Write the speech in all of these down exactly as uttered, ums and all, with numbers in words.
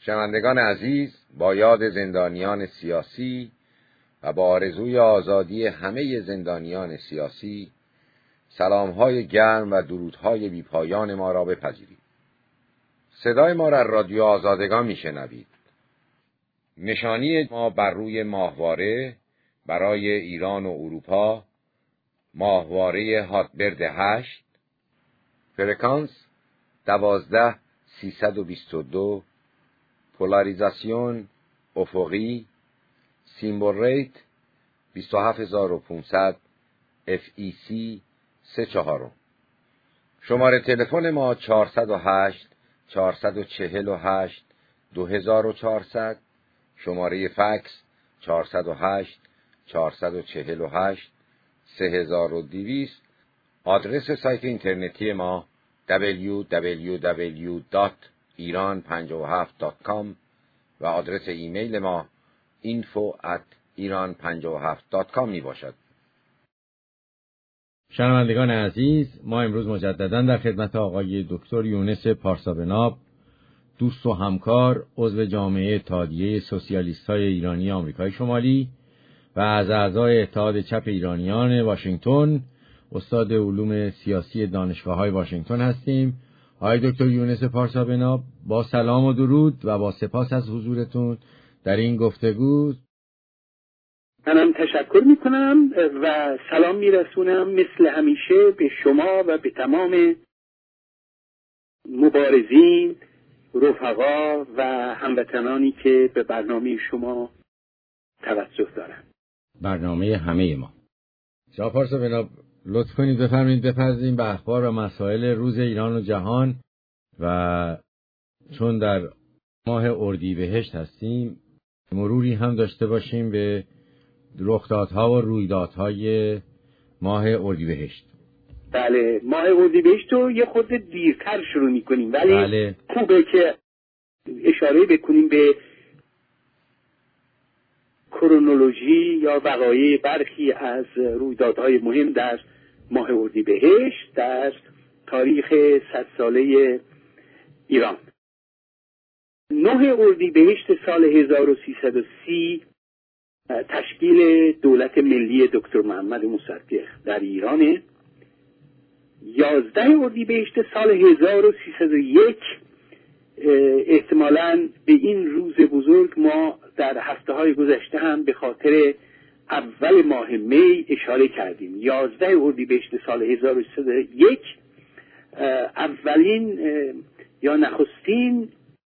شنوندگان عزیز، با یاد زندانیان سیاسی و با آرزوی آزادی همه زندانیان سیاسی، سلام‌های گرم و درودهای بی‌پایان ما را بپذیرید. صدای ما را از رادیو آزادگان میشنوید. نشانی ما بر روی ماهواره برای ایران و اروپا، ماهواره هاتبرد هشت، فرکانس دوازده سیصد و بیست و دو، پولاریزاسیون افقی، سیمبل ریت بیست و هفت هزار و پانصد، اف ای سی سه چهارم. شماره تلفن ما چهارصد و هشت چهارصد و چهل و هشت دو هزار و چهارصد، شماره فکس چهارصد و هشت چهارصد و چهل و هشت سه هزار و دویست. آدرس سایت اینترنتی ما دبلیو دبلیو دبلیو دات ایران پنجاه و هفت دات کام و آدرس ایمیل ما اینفو ات ایران پنجاه و هفت دات کام می باشد. شنوندگان عزیز، ما امروز مجددا در خدمت آقای دکتر یونس پارسابناب، دوست و همکار، عضو جامعه اتحادیه سوسیالیست‌های ایرانی آمریکای شمالی و از اعضای اتحاد چپ ایرانیان واشنگتن، استاد علوم سیاسی دانشگاه‌های واشنگتن هستیم. آقای دکتر یونس پارسابناب، با سلام و درود و با سپاس از حضورتون در این گفتگو. منم تشکر میکنم و سلام میرسونم مثل همیشه به شما و به تمام مبارزین، رفقا و هموطنانی که به برنامه شما توجه دارن. برنامه همه ما. جناب پارسابناب، لطف کنید بفرمایید بپردازیم به اخبار و مسائل روز ایران و جهان، و چون در ماه اردیبهشت هستیم مروری هم داشته باشیم به رخدادها و رویدادهای ماه اردیبهشت. بله، ماه اردیبهشت رو یه خود دیرتر شروع میکنیم، ولی بله. خوبه که اشاره بکنیم به کرونولوژی یا وقایع برخی از رویدادهای مهم در ماه اردیبهشت در تاریخ صد ساله ایران. نه اردیبهشت سال هزار و سیصد و سی تشکیل دولت ملی دکتر محمد مصدق در ایرانه. یازده اردیبهشت سال هزار و سیصد و یک، احتمالاً به این روز بزرگ ما در هفته های گذشته هم به خاطر اول ماه می اشاره کردیم. یازده اردیبهشت سال هزار و سیصد و یک اولین یا نخستین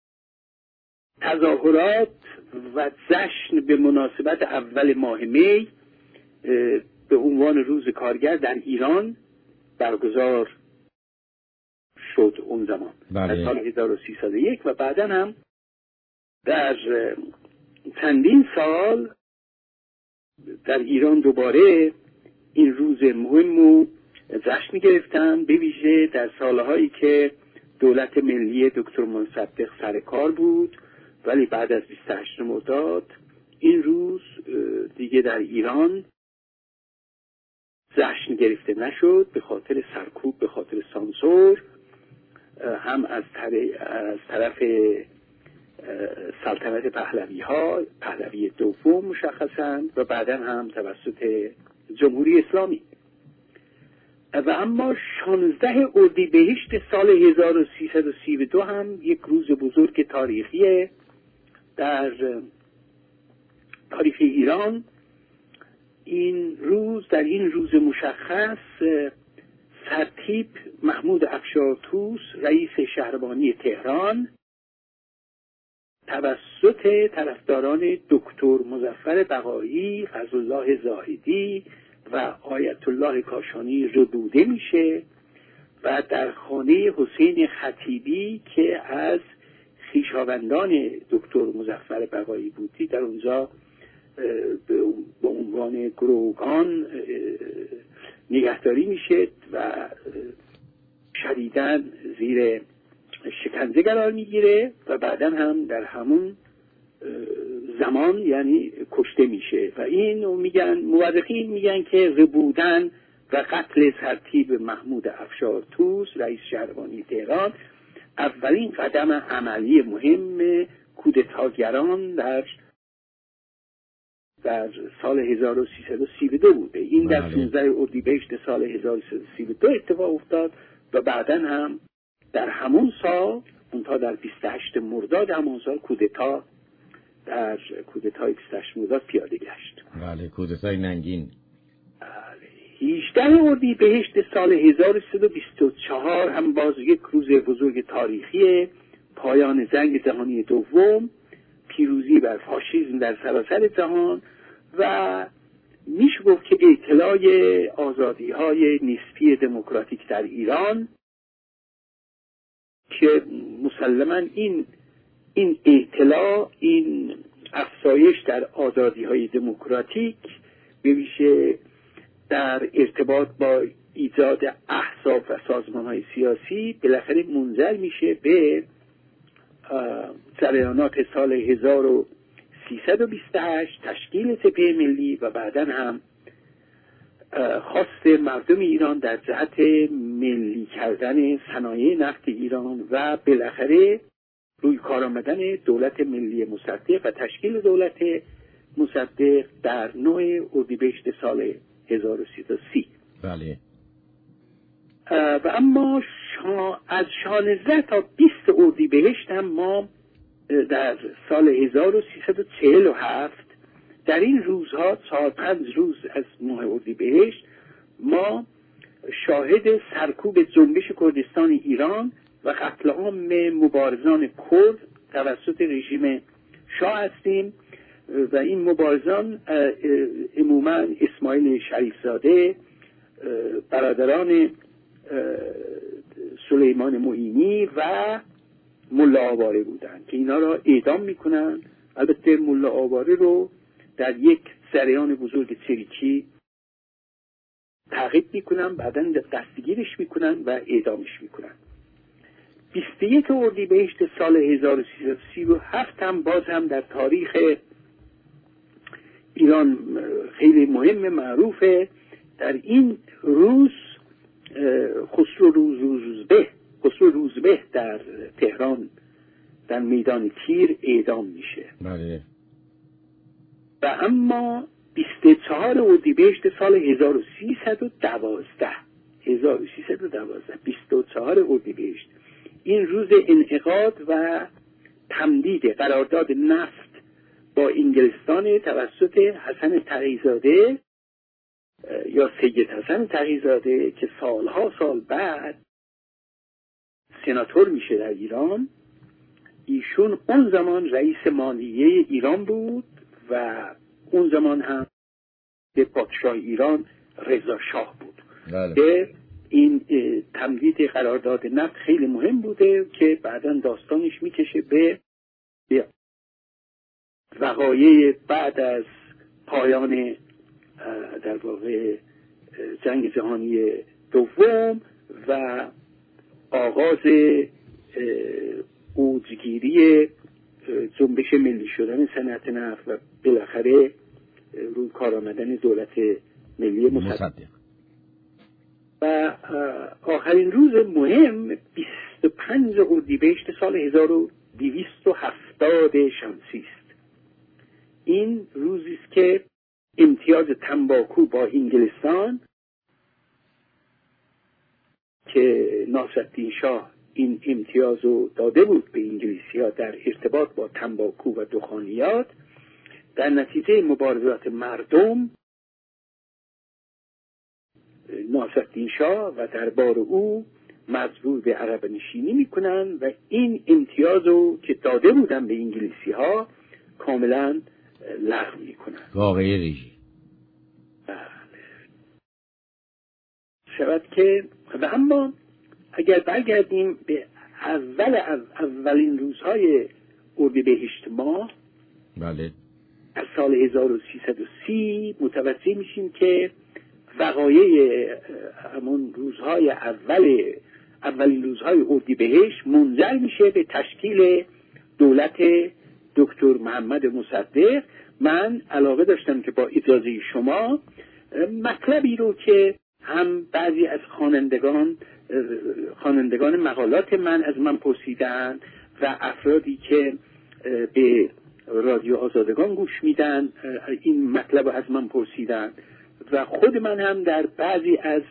تظاهرات و جشن به مناسبت اول ماه می به عنوان روز کارگر در ایران برگزار شد اون زمان. بله. در سال هزار و سیصد و یک و بعدا هم در چندین سال در ایران دوباره این روز مهم رو جشن گرفتن، به ویژه در سالهایی که دولت ملی دکتر مصدق سر کار بود. ولی بعد از بیست و هشتم مرداد این روز دیگه در ایران جشن گرفته نشد به خاطر سرکوب، به خاطر سانسور، هم از طرف سلطنت پهلوی ها، پهلوی دوم مشخصاً، و بعدا هم توسط جمهوری اسلامی. و اما شانزده اردیبهشت سال هزار و سیصد و سی و دو هم یک روز بزرگ تاریخیه در تاریخ ایران. این روز در این روز مشخص سرتیپ محمود افشارتوس، رئیس شهربانی تهران، توسط طرفداران دکتر مظفر بقایی، غزالله زاهدی و آیت الله کاشانی ربوده میشه و در خانه حسین خطیبی که از خویشاوندان دکتر مظفر بقایی بودی در اونجا به عنوان گروگان نگهداری میشه و شدیداً زیر شکنجه قرار میگیره و بعدا هم در همون زمان یعنی کشته میشه. و این میگن مورخین میگن که ربودن و قتل سرتیپ محمود افشارتوس رئیس شهربانی تهران اولین قدم عملی مهم کودتاگران در در سال هزار و سیصد و سی و دو بوده. این در پانزده اردیبهشت سال هزار و سیصد و سی و دو اتفاق افتاد و بعداً هم در همون سال، اونتا در بیست و هشتم مرداد همون سال، کودتا در کودتای بیست و هشتم مرداد پیاده گشت. بله، کودتای ننگین. هجدهم اردیبهشت سال هزار و سیصد و بیست و چهار هم باز یک روز بزرگ تاریخی، پایان جنگ جهانی دوم، پیروزی بر فاشیسم در سراسر جهان و میشه گفت که اطلاع آزادی‌های نسبی دموکراتیک در ایران که مسلماً این این اطلاع، این افزایش در آزادی‌های دموکراتیک به ویژه در ارتباط با ایجاد احزاب و سازمان‌های سیاسی بالاخره منجر میشه به جریانات سال هزار و سیصد و بیست و هشت، تشکیل سپه ملی و بعداً هم خواست مردم ایران در جهت ملی کردن صنایع نفت ایران و بالاخره روی کار آمدن دولت ملی مصدق و تشکیل دولت مصدق در نه اردیبهشت سال هزار و سیصد و سی. بله. و اما شا... از شانزده تا بیست اردیبهشت هم ما در سال هزار و سیصد و چهل و هفت در این روزها، چهار پنج روز از ماه اردیبهشت، ما شاهد سرکوب جنبش کردستان ایران و قتل عام مبارزان کرد توسط رژیم شاه هستیم و این مبارزان عموما اسماعیل شریفزاده، برادران سلیمان معینی و ملا آواره بودند که اینا را اعدام میکنن. البته ملا آواره رو در یک جریان بزرگ چریکی تعقیب میکنن، بعداً دستگیرش میکنن و اعدامش میکنن. بیست و یک اردیبهشت سال هزار و سیصد و سی و هفت هم باز هم در تاریخ ایران خیلی مهم، معروفه. در این روز خسرو روزبه خسرو روزبه در تهران در میدان تیر اعدام میشه. بله. و اما بیست و چهار اردیبهشت سال هزار و سیصد و دوازده هزار و سیصد و دوازده بیست و چهار اردیبهشت، این روز انعقاد و تمدید قرارداد نفت با انگلستان توسط حسن تقی‌زاده یا سید حسن تقی‌زاده که سالها سال بعد سناتور میشه در ایران. ایشون اون زمان رئیس مالیه ایران بود و اون زمان هم به پادشاه ایران رضا شاه بود. بله. این تمدید قرارداد نفت خیلی مهم بوده که بعداً داستانش میکشه به وقایع بعد از پایان در واقع جنگ جهانی دوم و آغاز اوجگیری جنبش ملی شدن صنعت نفت و بالاخره روی کار آمدن دولت ملی مصدق. و آخرین روز مهم بیست و پنج اردیبهشت سال هزار و دویست و هفتاد شمسی است. این روزی است که امتیاز تنباکو با انگلستان که ناصرالدین شاه این امتیاز رو داده بود به انگلیسی‌ها در ارتباط با تنباکو و دخانیات، در نتیجه مبارزات مردم ناصرالدین شاه و دربار او مجبور به عقب نشینی میکنن و این امتیاز رو که داده بودن به انگلیسی‌ها کاملا لغو میکنن. واقعی ریجی شود که و اما اگر برگردیم به اول اولین روزهای اردیبهشت ماه، بله، از سال هزار و سیصد و سی متوجه میشیم که وقایع همون روزهای اول اولین روزهای اردیبهشت منجر میشه به تشکیل دولت دکتر محمد مصدق. من علاقه داشتم که با اجازه شما مطلبی رو که هم بعضی از خوانندگان خوانندگان مقالات من از من پرسیدن و افرادی که به رادیو آزادگان گوش میدن، این مطلب رو از من پرسیدن و خود من هم در بعضی از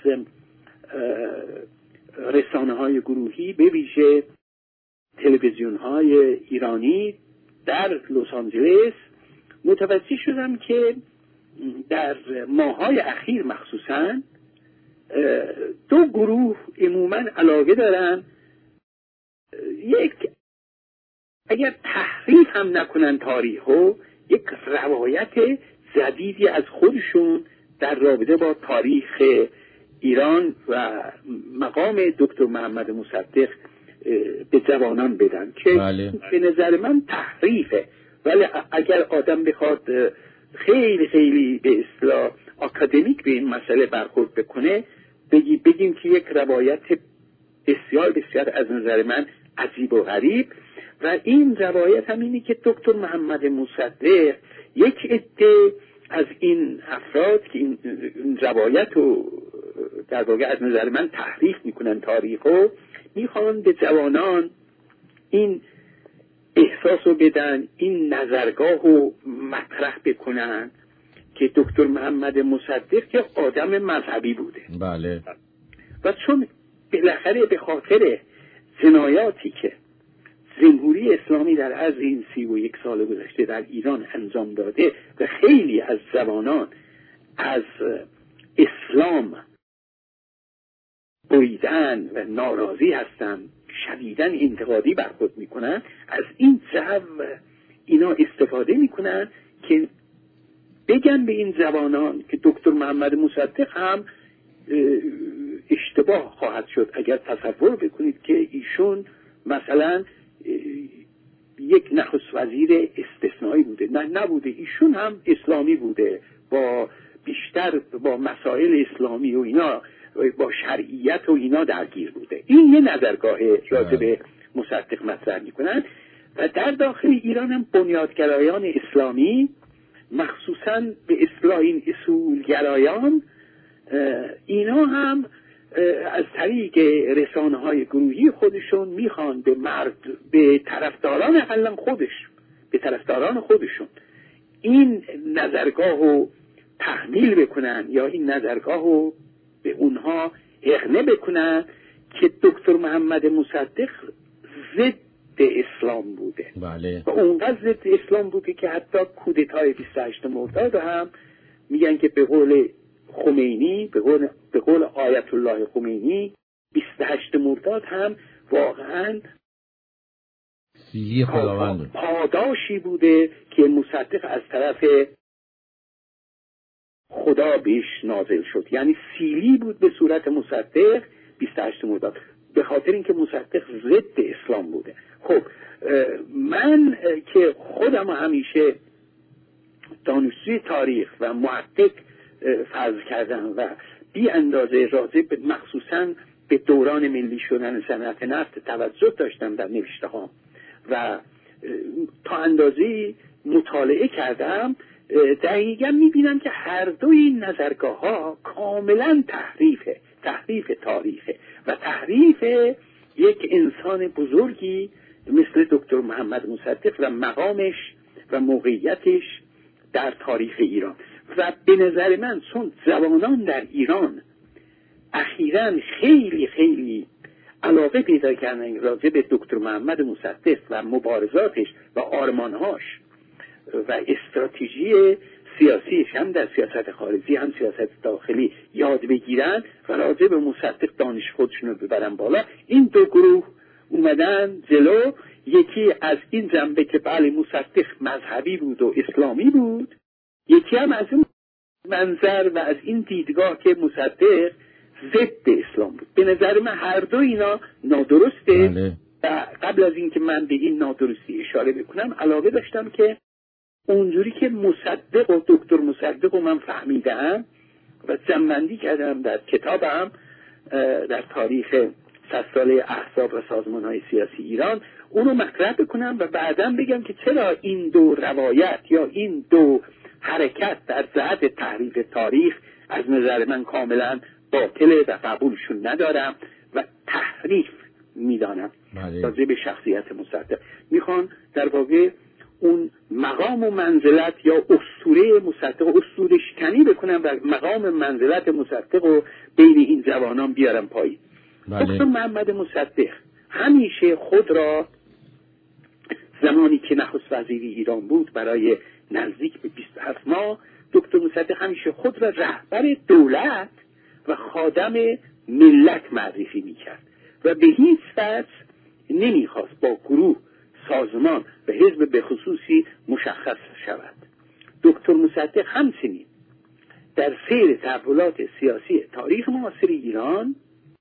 رسانه های گروهی به ویژه تلویزیون های ایرانی در لس آنجلس متوجه شدم که در ماه‌های اخیر مخصوصاً دو گروه عموماً علاقه دارن یک اگر تحریف هم نکنن تاریخو، یک روایت جدیدی از خودشون در رابطه با تاریخ ایران و مقام دکتر محمد مصدق به جوانان بدن که بله. به نظر من تحریفه، ولی اگر آدم بخواد خیلی خیلی به اصطلاح آکادمیک به این مسئله برخورد بکنه، بگی بگیم که یک روایت بسیار بسیار از نظر من عجیب و غریب، و این روایت هم اینه که دکتر محمد مصدق یک عده از این افراد که این روایت رو در واقع از نظر من تحریف میکنن تاریخو، میخوان به جوانان این احساس رو بدن، این نظرگاه رو مطرح بکنن که دکتر محمد مصدق که آدم مذهبی بوده. بله. و چون بالاخره به خاطر جنایاتی که جمهوری اسلامی در عرض این سی و یک سال گذشته در ایران انجام داده و خیلی از جوانان از اسلام بریدن و ناراضی هستن، شدیداً انتقادی برخورد میکنن، از این جو اینا استفاده میکنن که بگن به این جوانان که دکتر محمد مصدق هم اشتباه خواهد شد اگر تصور بکنید که ایشون مثلا یک نخست وزیر استثنایی بوده. نه نبوده، ایشون هم اسلامی بوده، با بیشتر با مسائل اسلامی و اینا، با شرعیت و اینا درگیر بوده. این یه نظرگاه راجع به مصدق مطرح میکنن. و در داخل ایران هم بنیادگرایان اسلامی، مخصوصا به اصطلاح این اصولگرایان، اینا هم از طریق رسانه های گروهی خودشون میخوان به مرد به طرفداران اقلا خودش به طرفداران خودشون این نظرگاه رو تحمیل بکنن یا این نظرگاه رو به اونها اقناع بکنن که دکتر محمد مصدق ضد اسلام بوده. بله. و اونقدر ضد اسلام بوده که حتی کودتای بیست و هشتم مرداد هم میگن که به قول خمینی، به قول, به قول آیت الله خمینی، بیست و هشتم مرداد هم واقعا سیلی خداوند پاداشی بوده که مصدق از طرف خدا بهش نازل شد. یعنی سیلی بود به صورت مصدق بیست و هشتم مرداد، به خاطر اینکه مصدق ضد اسلام بوده. خب من که خودم همیشه دانشجوی تاریخ و محقق فرض کردم و بی اندازه راجع به مخصوصاً به دوران ملی شدن صنعت نفت توجه داشتم در نوشته هام و تا اندازه مطالعه کردم، دقیقا میبینم که هر دو این نظرگاه ها کاملا تحریفه تحریف تاریخه و تحریف یک انسان بزرگی مثل دکتر محمد مصدق و مقامش و موقعیتش در تاریخ ایران. و به نظر من چون جوانان در ایران اخیراً خیلی خیلی علاقه پیدا کردن راجع به دکتر محمد مصدق و مبارزاتش و آرمانهاش و استراتژی سیاسیش، هم در سیاست خارجی هم سیاست داخلی، یاد بگیرن و راجع به مصدق دانش خودشون رو ببرن بالا، این دو گروه اومدن جلو. یکی از این جنبه که بله مصدق مذهبی بود و اسلامی بود، یکی هم از این منظر و از این دیدگاه که مصدق ضد اسلام بود. به نظر من هر دو اینا نادرسته. بله. و قبل از این که من به این نادرستی اشاره بکنم، علاقه داشتم که اونجوری که مصدق و دکتر مصدق و من فهمیدم و جمع‌بندی کردم در کتابم در تاریخ صد ساله احزاب و سازمان‌های سیاسی ایران، اونو مطرح بکنم و بعداً بگم که چرا این دو روایت یا این دو حرکت در جهت تحریف تاریخ از نظر من کاملا باطله و قبولشون ندارم و تحریف میدانم. بله. راجع به شخصیت مصدق میخوان در واقع اون مقام و منزلت یا اسطوره مصدق اسطوره شکنی بکنن و مقام منزلت مصدق رو بین این جوانان بیارن پایین. بله. دکتر محمد مصدق همیشه خود را زمانی که نخست وزیر ایران بود برای نزدیک به بیست و هفت ماه، دکتر مصدق همیشه خود را رهبر دولت و خادم ملت معرفی میکرد و به هیچ وجه نمیخواست با گروه، سازمان و حزب به خصوصی مشخص شود. دکتر مصدق همچنین در سیر تحولات سیاسی تاریخ معاصر ایران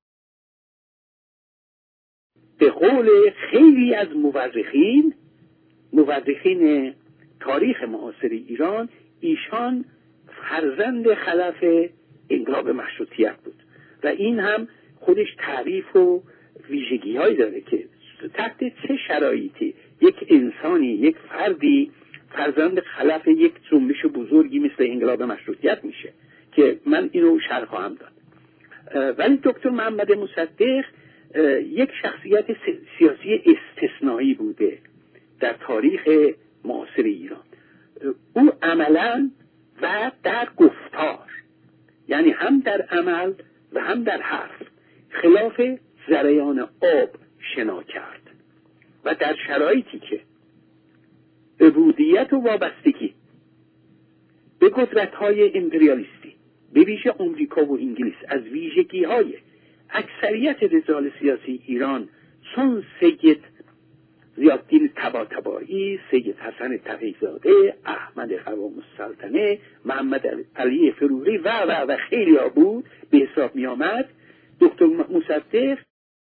به قول خیلی از مورخین مورخین تاریخ معاصر ایران، ایشان فرزند خلف انقلاب مشروطیت بود و این هم خودش تعریف و ویژگی هایی داره که تحت چه شرایطی یک انسانی، یک فردی فرزند خلف یک جنبش بزرگی مثل انقلاب مشروطیت میشه که من اینو شرح خواهم داد. ولی دکتر محمد مصدق یک شخصیت سیاسی استثنایی بوده در تاریخ معاصر ایران. او عملا و در گفتار، یعنی هم در عمل و هم در حرف، خلاف جریان آب شنا کرد و در شرایطی که عبودیت و وابستگی به قدرت‌های امپریالیستی به ویژه آمریکا و انگلیس از ویژگی‌های اکثریت رجال سیاسی ایران چون سید ضیاءالدین طباطبایی، سید حسن تقی‌زاده، احمد قوام السلطنه، محمد علی فروغی و و و خیلی ها بود به حساب می آمد، دکتر مصدق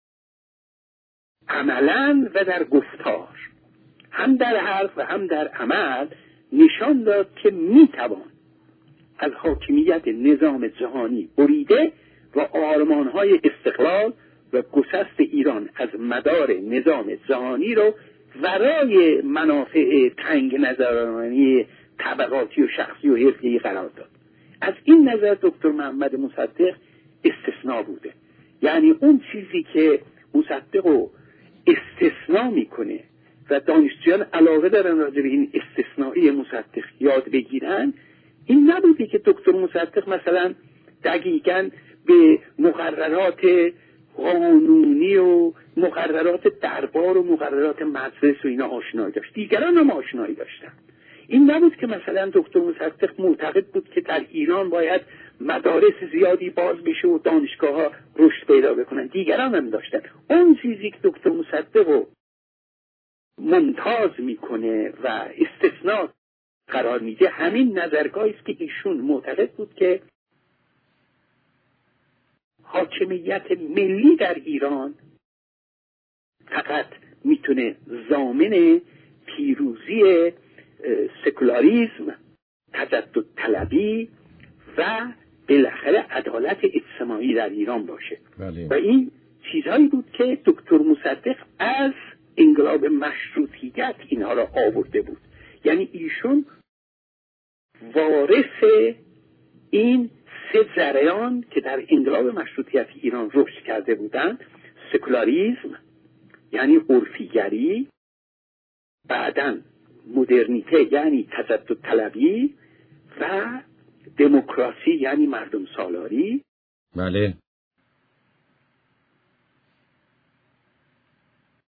عملاً و در گفتار، هم در حرف و هم در عمل نشان داد که می توان از حاکمیت نظام جهانی بریده و آرمان‌های استقلال و گسست ایران از مدار نظام جهانی رو ورای منافع تنگ نظرانی طبقاتی و شخصی و حزبی قرار داد. از این نظر دکتر محمد مصدق استثناء بوده. یعنی اون چیزی که مصدق رو استثناء میکنه و دانشجویان علاقه دارن راجع به این استثنایی مصدق یاد بگیرن، این نبوده که دکتر مصدق مثلا دقیقاً به مقررات قانونی و مقررات دربار و مقررات مجلس و اینا آشنایی داشت، دیگران هم آشنایی داشتن. این نبود که مثلا دکتر مصدق معتقد بود که در ایران باید مدارس زیادی باز بشه و دانشگاه ها رشد پیدا بکنن، دیگران هم داشتن. اون چیزی که دکتر مصدق رو ممتاز میکنه و استثناء قرار میده همین نظرگاهی است که ایشون معتقد بود که حاکمیت ملی در ایران فقط میتونه ضامن پیروزی سکولاریسم، تجدد طلبی و بالاخره عدالت اجتماعی در ایران باشه. بله. و این چیزهایی بود که دکتر مصدق از انقلاب مشروطیت اینها را آورده بود. یعنی ایشون وارث این سه جریان که در انقلاب مشروطیت ایران رشد کرده بودند، سکولاریسم یعنی عرفیگری، بعداً مدرنیته یعنی تجدد طلبی و دموکراسی یعنی مردم سالاری. بله.